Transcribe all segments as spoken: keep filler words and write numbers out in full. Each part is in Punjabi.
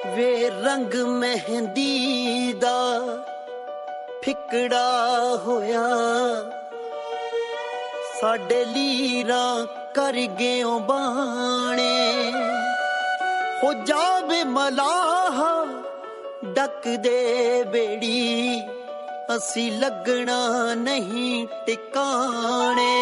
ਵੇ ਰੰਗ ਮਹਿੰਦੀ ਦਾ ਫਿਕੜਾ ਹੋਇਆ, ਸਾਡੇ ਲੀਰਾਂ ਕਰ ਗਿਓ ਬਾਣੇ। ਹੋ ਜਾਵੇ ਮਲਾਹ ਡੱਕ ਦੇ ਬੇੜੀ, ਅਸੀਂ ਲੱਗਣਾ ਨਹੀਂ ਟਿਕਾਣੇ।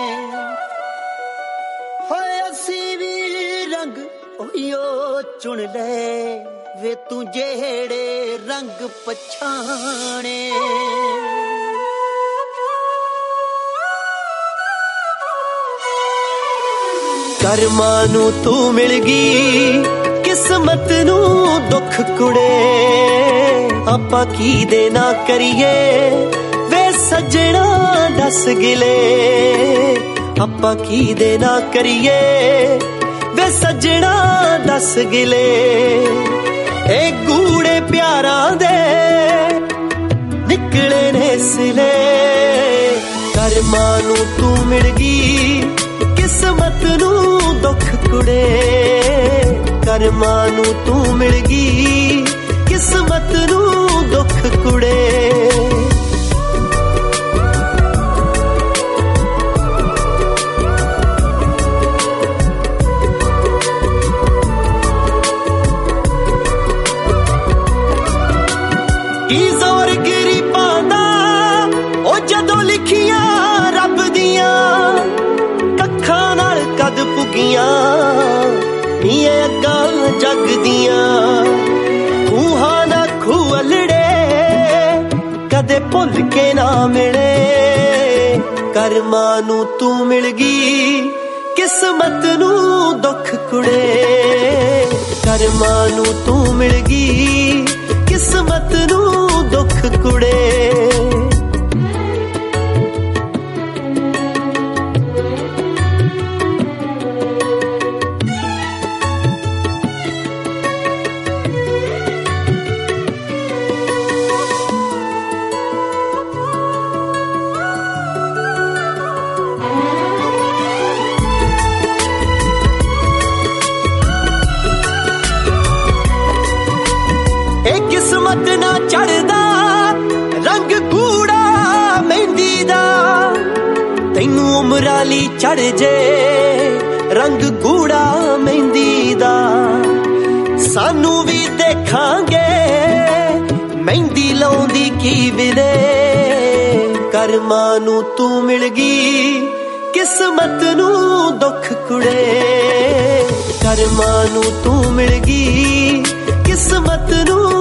ਹੋਏ ਅਸੀਂ ਵੀ ਰੰਗ ਉਹੀਓ ਚੁਣ ਲੈ, ਵੇ ਤੂੰ ਜਿਹੜੇ ਰੰਗ ਪਛਾਣੇ। ਕਰਮਾਂ ਨੂੰ ਤੂੰ ਮਿਲ ਗਈ, ਕਿਸਮਤ ਨੂੰ ਦੁੱਖ ਕੁੜੇ। ਆਪਾਂ ਕੀ ਦੇ ਨਾ ਕਰੀਏ ਵੇ ਸੱਜਣਾ ਦੱਸ ਗਿਲੇ। ਆਪਾਂ ਕੀ ਦੇ ਨਾ ਕਰੀਏ ਵੇ ਸੱਜਣਾ ਦੱਸ ਗਿਲੇ। ਇਹ ਗੂੜੇ ਪਿਆਰਾਂ ਦੇ ਨਿਕਲੇ ਨੇ ਸਿਲੇ। ਕਰਮਾਂ ਨੂੰ ਤੂੰ ਮਿਲ ਗਈ, ਕਿਸਮਤ ਨੂੰ ਦੁੱਖ ਕੁੜੇ। ਕਰਮਾਂ ਨੂੰ ਤੂੰ ਮਿਲ ਗਈ, ਕਿਸਮਤ ਨੂੰ ਦੁੱਖ ਕੁੜੇ। ਕੀ ਜ਼ੋਰ ਗਿਰੀ ਪਾਉਂਦਾ ਉਹ ਜਦੋਂ ਲਿਖੀਆਂ ਰੱਬ ਦੀਆਂ, ਕੱਖਾਂ ਨਾਲ ਕਦ ਪੁੱਗੀਆਂ ਨੀਏ ਅੱਗਾਂ ਜੱਗ ਦੀਆਂ। ਖੂਹਾਂ ਨਾ ਖੂਹਲੜੇ ਕਦੇ ਭੁੱਲ ਕੇ ਨਾ ਮਿਲੇ। ਕਰਮਾਂ ਨੂੰ ਤੂੰ ਮਿਲ ਗਈ, ਕਿਸਮਤ ਨੂੰ ਦੁੱਖ ਕੁੜੇ। ਕਰਮਾਂ ਨੂੰ ਤੂੰ ਮਿਲ ਗਈ, ਕਿਸਮਤ ਨੂੰ ਦੁੱਖ ਕੁੜੇ। ਇਹ ਕਿਸਮਤ ਨਾ ਚੜਦਾ ਰੰਗ ਗੂੜਾ ਮਹਿੰਦੀ ਦਾ, ਤੈਨੂੰ ਉਮਰਾਂ ਲਈ ਚੜ ਜੇ ਰੰਗ ਗੂੜਾ ਮਹਿੰਦੀ ਦਾ। ਸਾਨੂੰ ਵੀ ਦੇਖਾਂਗੇ ਮਹਿੰਦੀ ਲਾਉਂਦੀ ਕੀ ਵਿਲੇ। ਕਰਮਾਂ ਨੂੰ ਤੂੰ ਮਿਲ ਗਈ, ਕਿਸਮਤ ਨੂੰ ਦੁੱਖ ਕੁੜੇ। ਕਰਮਾਂ ਨੂੰ ਤੂੰ ਮਿਲ ਗਈ, ਕਿਸਮਤ ਨੂੰ